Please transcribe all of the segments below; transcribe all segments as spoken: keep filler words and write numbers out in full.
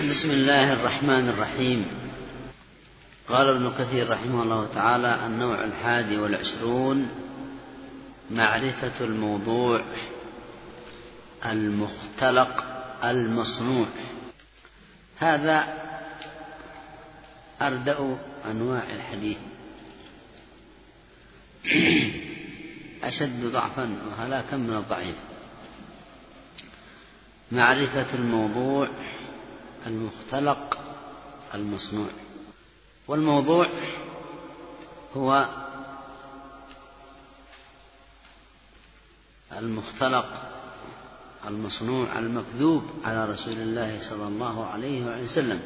بسم الله الرحمن الرحيم. قال ابن كثير رحمه الله تعالى: النوع الحادي والعشرون معرفة الموضوع المختلق المصنوع. هذا أردأ أنواع الحديث، أشد ضعفا وهلاكا من الضعيف. معرفة الموضوع المختلق المصنوع. والموضوع هو المختلق المصنوع المكذوب على رسول الله صلى الله عليه وسلم.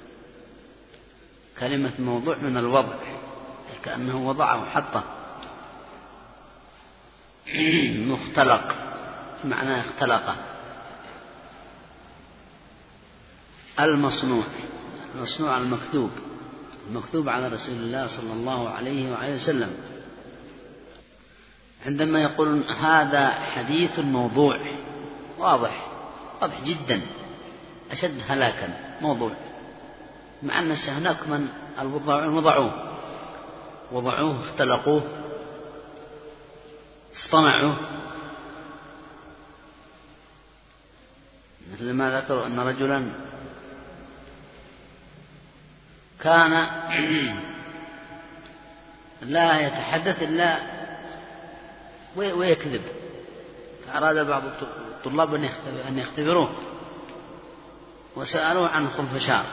كلمة موضوع من الوضع، كأنه وضعه حطه. مختلق معناه اختلقه. المصنوع المصنوع المكذوب المكذوب على رسول الله صلى الله عليه وآله وسلم. عندما يقولون هذا حديث موضوع، واضح واضح جدا، أشد هلاكا موضوع، مع أن هناك من وضعوه وضعوه اختلقوه اصطنعوه، مثل ما ذكروا أن رجلا كان لا يتحدث إلا ويكذب، فأراد بعض الطلاب أن يختبروه وسألوه عن الخنفشار،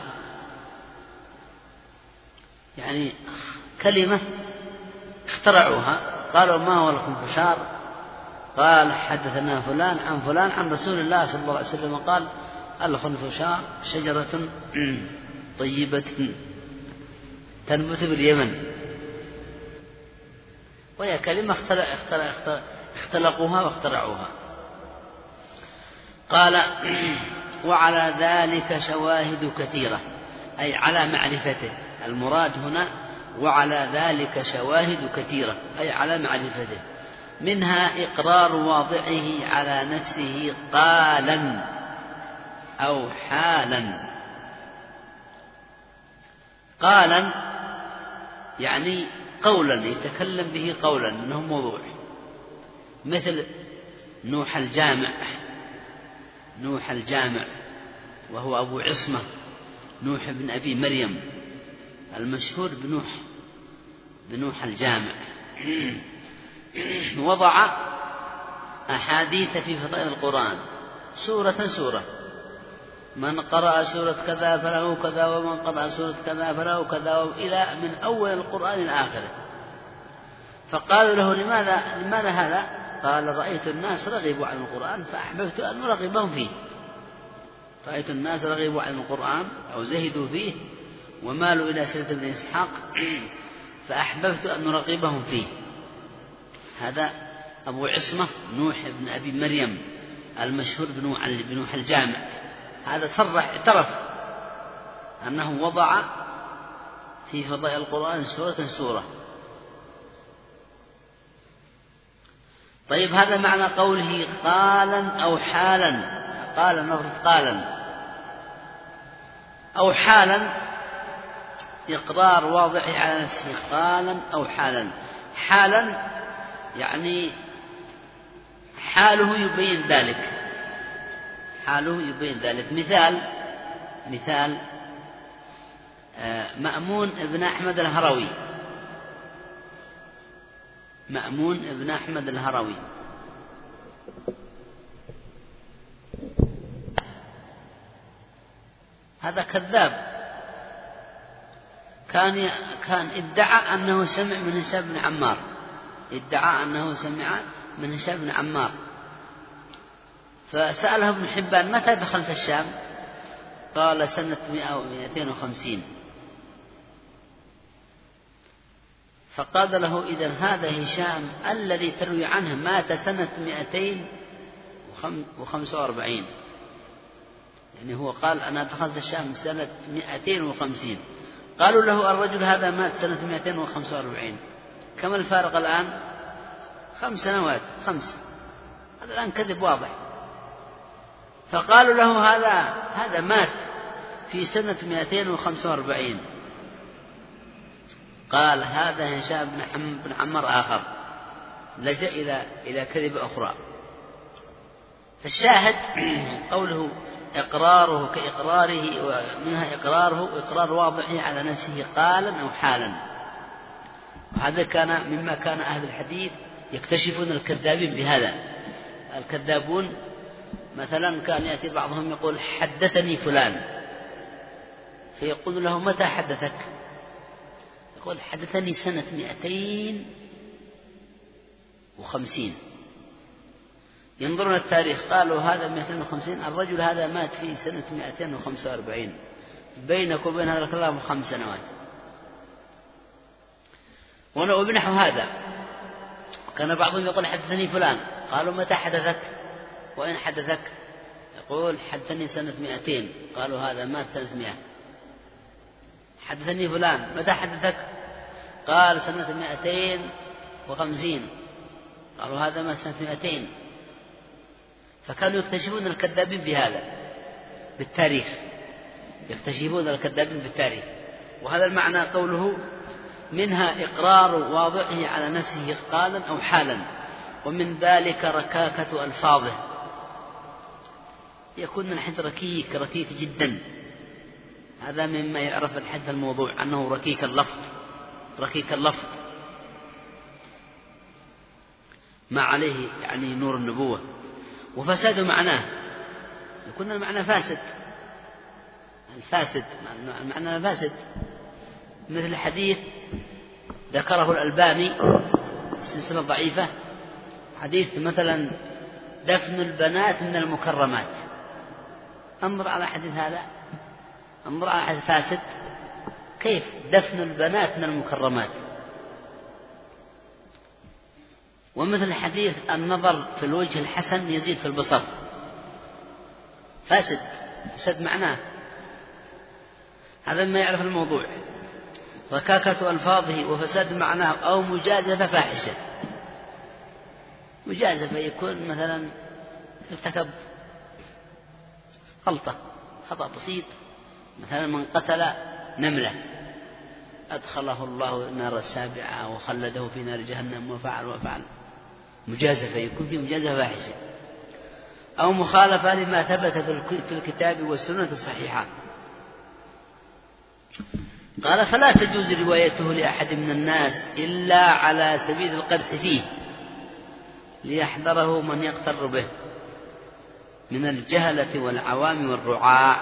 يعني كلمة اخترعوها. قالوا: ما هو الخنفشار؟ قال: حدثنا فلان عن فلان عن رسول الله صلى الله عليه وسلم قال: الخنفشار شجرة طيبة تنبت باليمن. وهي كلمة اختلقوها واخترعوها. قال: وعلى ذلك شواهد كثيرة، أي على معرفته. المراد هنا وعلى ذلك شواهد كثيرة، أي على معرفته. منها إقرار واضعه على نفسه قالا أو حالا. قالا يعني قولا، يتكلم به قولا أنه موضوع، مثل نوح الجامع. نوح الجامع وهو أبو عصمة، نوح بن أبي مريم، المشهور بنوح بنوح الجامع. وضع أحاديث في فضائل القرآن سورة سورة: من قرأ سورة كذا فله كذا، ومن قرأ سورة كذا فله كذا، إلى من أول القرآن إلى آخره. فقالوا له: لماذا لماذا هذا؟ قال: رأيت الناس رغبوا عن القرآن فأحببت أن أرغبهم فيه. رأيت الناس رغبوا عن القرآن أو زهدوا فيه ومالوا إلى سيرة ابن إسحاق فأحببت أن أرغبهم فيه. هذا أبو عصمة نوح بن أبي مريم المشهور بنوح الجامع. هذا صرح اعترف أنه وضع في فضائل القرآن سورة سورة. طيب، هذا معنى قوله قالا أو حالا. قالا نفرض قالا أو حالا، إقرار واضح على نفسه قالا أو حالا. حالا يعني حاله يبين ذلك، حاله يبين ذلك. مثال مثال مأمون ابن أحمد الهروي. مأمون ابن أحمد الهروي هذا كذاب، كان كان ادعى أنه سمع من هشام بن عمار، ادعى أنه سمع من هشام بن عمار. فسأله ابن حبان: متى دخلت الشام؟ قال: سنة مئة ومئتين وخمسين. فقال له: إذن هذا هشام الذي تروي عنه مات سنة مئتين وخمسة وأربعين. يعني هو قال: أنا دخلت الشام سنة مئتين وخمسين. قالوا له: الرجل هذا مات سنة مئتين وخمسة وأربعين. كم الفارق الآن؟ خمس سنوات خمس. هذا الآن كذب واضح. فقالوا له: هذا هذا مات في سنة مئتين وخمسة وأربعين. قال هذا هشام بن عمار آخر لجأ إلى إلى كذبة أخرى. فالشاهد قوله إقراره كإقراره، ومنها إقراره إقرار واضحه على نفسه قالا أو حالا. وهذا كان مما كان أهل الحديث يكتشفون الكذابين بهذا. الكذابون مثلا كان يأتي بعضهم يقول حدثني فلان، فيقول له متى حدثك؟ يقول حدثني سنة مئتين وخمسين. ينظرون التاريخ قالوا هذا مئتين وخمسين، الرجل هذا مات في سنة مئتين وخمسة وأربعين، بينك وبين هذا الكلام خمس سنوات. وبنحو هذا كان بعضهم يقول حدثني فلان، قالوا متى حدثك؟ وإن حدثك؟ يقول حدثني سنة مئتين، قالوا هذا مات سنة مئة. حدثني فلان، متى حدثك؟ قال سنة مئتين وخمسين، قالوا هذا مات سنة مئتين. فكانوا يكتشفون الكذابين بهذا، بالتاريخ، يكتشفون الكذابين بالتاريخ. وهذا المعنى قوله منها إقرار واضعه على نفسه قالا أو حالا، ومن ذلك ركاكة ألفاظه، يكون الحديث ركيك ركيك جدا. هذا مما يعرف الحديث الموضوع أنه ركيك اللفظ، ركيك اللفظ ما عليه يعني نور النبوة. وفساد معناه، يكون المعنى فاسد، الفاسد المعنى فاسد، مثل حديث ذكره الألباني السلسلة ضعيفة، حديث مثلا دفن البنات من المكرمات. انظر على حديث هذا، انظر على حديث فاسد، كيف دفن البنات من المكرمات. ومثل حديث النظر في الوجه الحسن يزيد في البصر، فاسد، فسد معناه. هذا ما يعرف الموضوع. ركاكة ألفاظه وفساد معناه أو مجازفة فاحشة. مجازفة يكون مثلا ارتكب غلطة، خطأ بسيط، مثلا من قتل نملة أدخله الله النار السابعة وخلده في نار جهنم وفعل وفعل، مجازفة، يكون في مجازفة فاحشة. أو مخالفة لما ثبت في الكتاب والسنة الصحيحة. قال فلا تجوز روايته لأحد من الناس إلا على سبيل القدح فيه ليحذره من يقتر به من الجهلة والعوام والرعاع.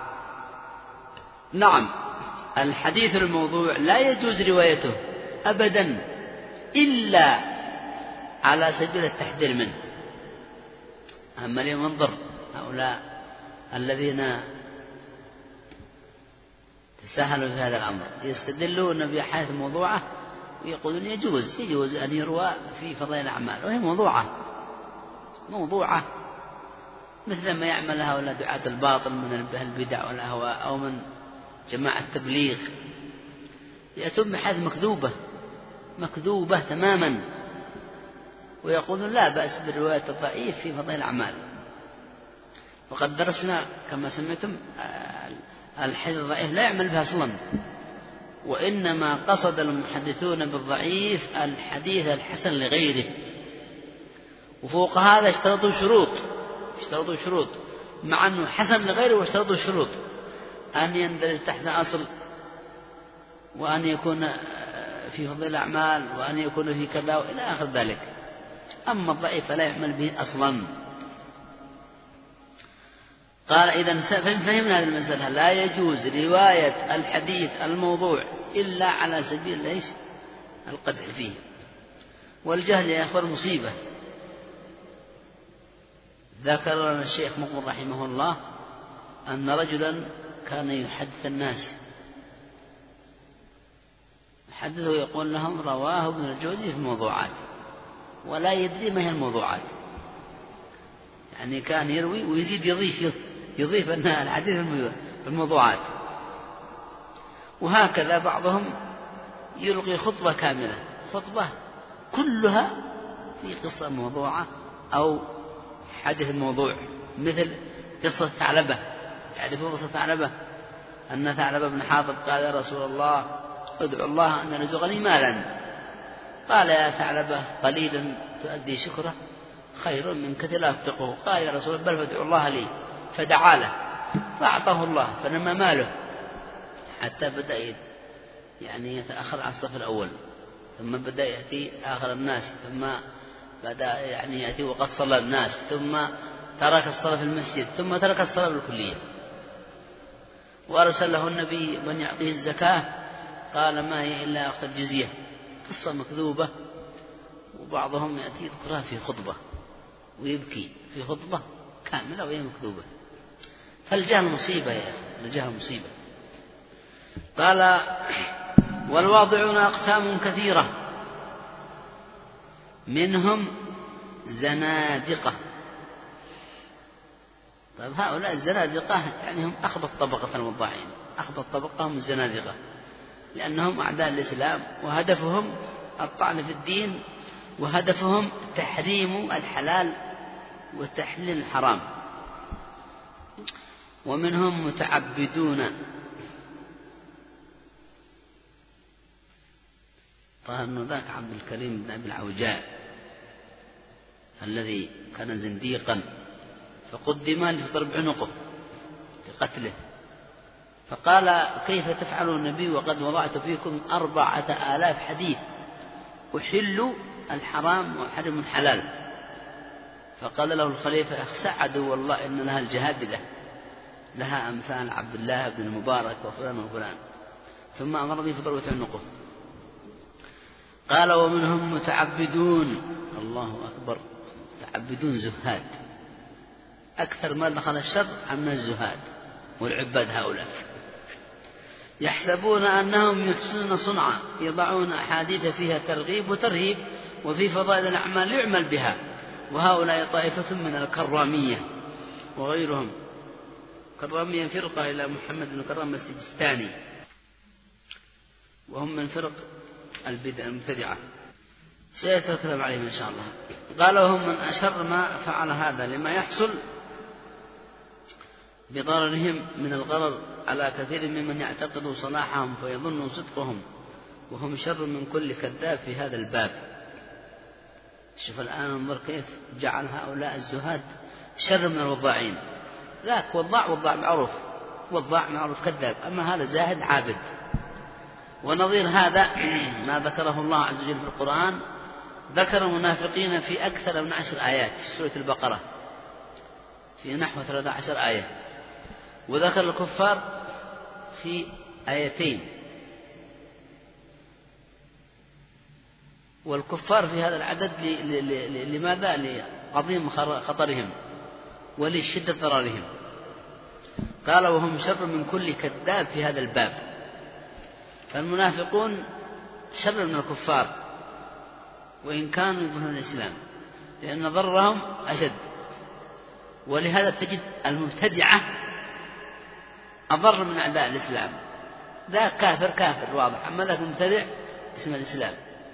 نعم، الحديث الموضوع لا يجوز روايته أبدا إلا على سبيل التحذير منه. أما اليوم انظر هؤلاء الذين تساهلوا في هذا الأمر، يستدلون بأحاديث موضوعة ويقولون يجوز يجوز أن يروى في فضائل الأعمال وهي موضوعة موضوعة مثل ما يعمل هؤلاء دعاة الباطل من البدع والأهواء أو من جماعة التبليغ، يأتون بحادث مكذوبة مكذوبة تماما ويقولون لا بأس برواية الضعيف في فضائل الأعمال. وقد درسنا كما سمعتم الحديث الضعيف لا يعمل بها أصلا، وإنما قصد المحدثون بالضعيف الحديث الحسن لغيره. وفوق هذا اشترطوا شروط اشترطوا شروط مع أنه حسن لغيره، واشترطوا شروط أن يندرج تحت أصل، وأن يكون في فضل الأعمال، وأن يكون في كذا وإلى آخر ذلك. أما الضعيف فلا يعمل به أصلا. قال إذن فهمنا هذه المسألة، لا يجوز رواية الحديث الموضوع إلا على سبيل ليس القدح فيه. والجهل يا أخوان مصيبة. ذكر لنا الشيخ مقبل رحمه الله أن رجلا كان يحدث الناس، يحدثه يقول لهم رواه ابن الجوزي في الموضوعات، ولا يدري ما هي الموضوعات. يعني كان يروي ويزيد يضيف يضيف أنها الحديث في الموضوعات. وهكذا بعضهم يلقي خطبة كاملة، خطبة كلها في قصة موضوعة أو حديث موضوع، مثل قصة ثعلبة. تعرفون قصة ثعلبة؟ أن ثعلب بن حاطب قال يا رسول الله ادعو الله أن يرزقني مالا. قال يا ثعلبة قليلا تؤدي شكره خير من كثير لا تطيقه. قال يا رسول الله بل فادعو الله لي، فدعا له فأعطاه الله فنمى ماله حتى بدأ يعني يتأخر عن الصف الأول، ثم بدأ يأتي آخر الناس، ثم بدأ يعني يأتي وقد صلى الناس، ثم ترك الصلاة في المسجد، ثم ترك الصلاة بالكلية. وأرسل له النبي من يعطيه الزكاة قال ما هي إلا أخذ الجزية. قصة مكذوبة، وبعضهم يأتي يذكرها في خطبة ويبكي في خطبة كاملة وهي مكذوبة. فالجهل مصيبة يا أخي، الجهل مصيبة. قال والواضعون أقسام كثيرة منهم زنادقة. طيب هؤلاء الزنادقة يعني هم أخبث طبقة الوضاعين، أخبث طبقة هم الزنادقة، لأنهم أعداء الإسلام وهدفهم الطعن في الدين، وهدفهم تحريم الحلال وتحليل الحرام. ومنهم متعبدون. قال أنه ذاك عبد الكريم بن أبي العوجاء الذي كان زنديقا فقدم لتضرب عنقه لقتله، فقال كيف تفعل النبي وقد وضعت فيكم أربعة آلاف حديث أحل الحرام وأحرم الحلال. فقال له الخليفة اخسع عدو والله إن لها الجهابذة لها أمثال عبد الله بن المبارك وفلان وفلان، ثم أمر به فضربت عنقه. قال ومنهم متعبدون، الله أكبر، متعبدون زهاد، أكثر ما دخل الشر عن الزهاد والعباد هؤلاء، يحسبون أنهم يحسنون صنعا، يضعون أحاديث فيها ترغيب وترهيب وفي فضائل الأعمال يعمل بها. وهؤلاء طائفة من الكرامية وغيرهم. كرامية فرقة إلى محمد بن كرام السجستاني، وهم من فرق البدع المبتدعة، سيأتي الكلام عليهم إن شاء الله. قال وهم من أشر ما فعل هذا لما يحصل بضررهم من الغرر على كثير ممن يعتقد صلاحهم فيظن صدقهم، وهم شر من كل كذاب في هذا الباب. شوف الآن انظر كيف جعل هؤلاء الزهاد شر من الوضاعين. ذاك وضاع وضاع معروف، وضاع معروف كذاب، أما هذا زاهد عابد. ونظير هذا ما ذكره الله عز وجل في القرآن، ذكر المنافقين في أكثر من عشر آيات في سورة البقرة، في نحو ثلاثة عشر آية، وذكر الكفار في آيتين. والكفار في هذا العدد لماذا؟ لعظيم خطرهم ولشدة ضررهم. قال وهم شر من كل كذاب في هذا الباب. فالمنافقون شر من الكفار وإن كانوا يظهرون الإسلام، لأن ضررهم أشد. ولهذا تجد المبتدعة أضر من أعداء الإسلام. ذا كافر كافر واضح، أما ذاك مبتدع اسم الإسلام.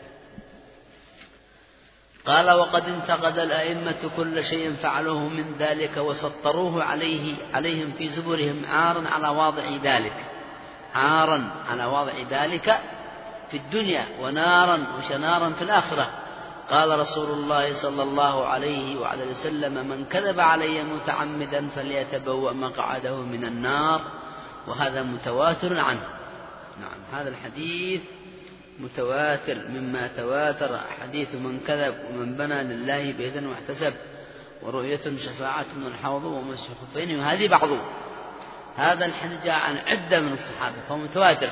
قال وقد انتقد الأئمة كل شيء فعلوه من ذلك وسطروه عليه عليهم في زبرهم عارا على واضع ذلك، عارا على واضع ذلك في الدنيا ونارا وشنارا في الآخرة. قال رسول الله صلى الله عليه وعلى وسلم من كذب علي متعمدا فليتبوأ مقعده من النار. وهذا متواتر عنه. نعم هذا الحديث متواتر مما تواتر حديث من كذب ومن بنى لله بيتا واحتسب ورؤية شفاعة والحوض ومسح الخفين. وهذه بعض هذا الحديث جاء عن عدة من الصحابة فهو متواتر.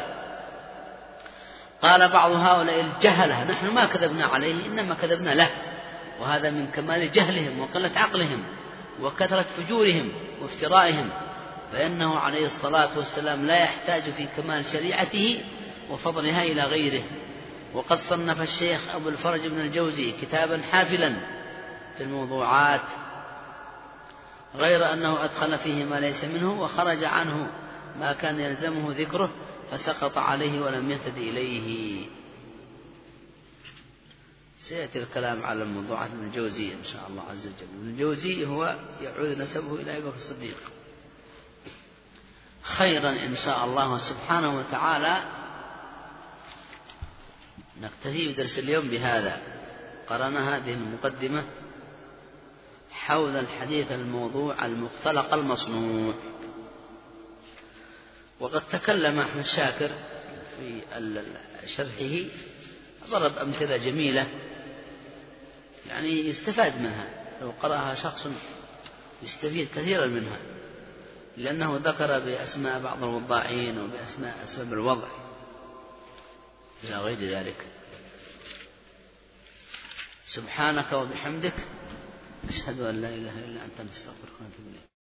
قال بعض هؤلاء الجهلة نحن ما كذبنا عليه إنما كذبنا له، وهذا من كمال جهلهم وقلة عقلهم وكثرة فجورهم وافترائهم، فإنه عليه الصلاة والسلام لا يحتاج في كمال شريعته وفضلها إلى غيره. وقد صنف الشيخ أبو الفرج بن الجوزي كتابا حافلا في الموضوعات، غير أنه أدخل فيه ما ليس منه وخرج عنه ما كان يلزمه ذكره فسقط عليه ولم يهتد إليه. سيأتي الكلام على الموضوعات ابن الجوزي إن شاء الله عز وجل. ابن الجوزي هو يعود نسبه إلى أبي بكر الصديق. خيرا إن شاء الله سبحانه وتعالى. نكتفي بدرس اليوم بهذا. قرأنا هذه المقدمة حول الحديث الموضوع المختلق المصنوع. وقد تكلم أحمد شاكر في شرحه، ضرب أمثلة جميلة يعني يستفاد منها، لو قرأها شخص يستفيد كثيرا منها، لأنه ذكر بأسماء بعض الوضاعين وبأسماء أسباب الوضع إلى غير ذلك. سبحانك وبحمدك، أشهد أن لا إله إلا أنت، نستغفرك ونتوب إليك.